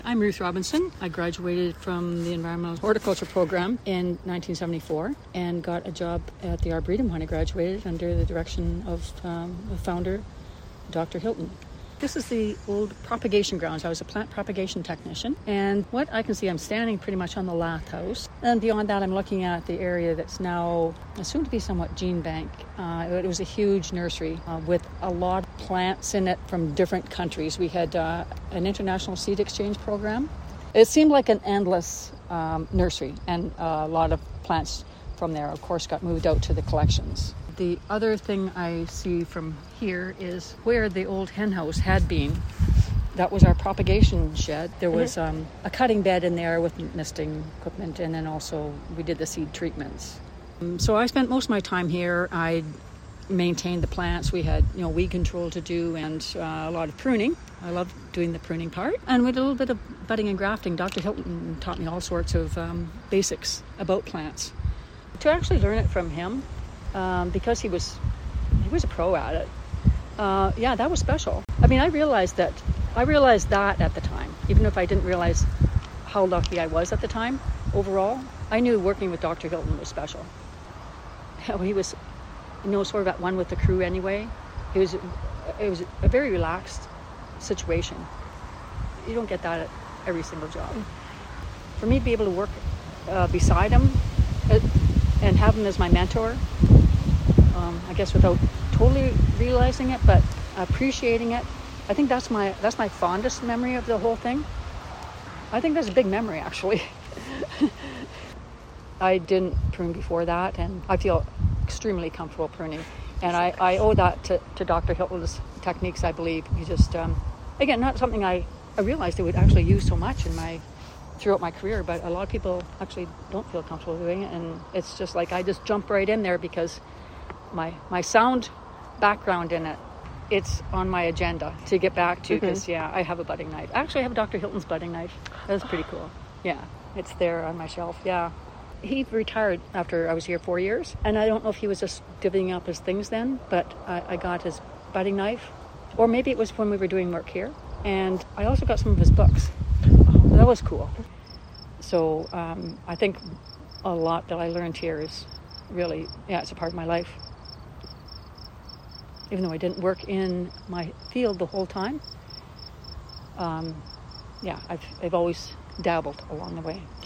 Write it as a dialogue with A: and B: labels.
A: I'm Ruth Robinson. I graduated from the Environmental Horticulture program in 1974 and got a job at the Arboretum when I graduated under the direction of the founder, Dr. Hilton. This is the old propagation grounds. I was a plant propagation technician, and what I can see, I'm standing pretty much on the lath house. And beyond that, I'm looking at the area that's now assumed to be somewhat gene bank. It was a huge nursery with a lot of plants in it from different countries. We had an international seed exchange program. It seemed like an endless nursery, and a lot of plants from there, of course, got moved out to the collections. The other thing I see from here is where the old hen house had been. That was our propagation shed. There was a cutting bed in there with nesting equipment, and then also we did the seed treatments. So I spent most of my time here. I maintained the plants. We had weed control to do and a lot of pruning. I loved doing the pruning part. And we did a little bit of budding and grafting. Dr. Hilton taught me all sorts of basics about plants. To actually learn it from him, because he was a pro at it. That was special. I mean, I realized that at the time, even if I didn't realize how lucky I was at the time. Overall, I knew working with Dr. Hilton was special. He was, sort of at one with the crew anyway. It was a very relaxed situation. You don't get that at every single job. For me to be able to work beside him and have him as my mentor, I guess without totally realizing it, but appreciating it. I think that's my fondest memory of the whole thing. I think that's a big memory, actually. I didn't prune before that, and I feel extremely comfortable pruning. And I owe that to Dr. Hilton's techniques, I believe. He just, again, not something I realized I would actually use so much throughout my career, but a lot of people actually don't feel comfortable doing it, and it's just like I just jump right in there because my sound background in it, it's on my agenda to get back to, because I have a budding knife. Actually, I have Dr. Hilton's budding knife. That's pretty cool. Yeah, it's there on my shelf. Yeah. He retired after I was here 4 years, and I don't know if he was just divvying up his things then, but I got his budding knife, or maybe it was when we were doing work here, and I also got some of his books. That was cool. So I think a lot that I learned here is really, it's a part of my life. Even though I didn't work in my field the whole time, I've always dabbled along the way.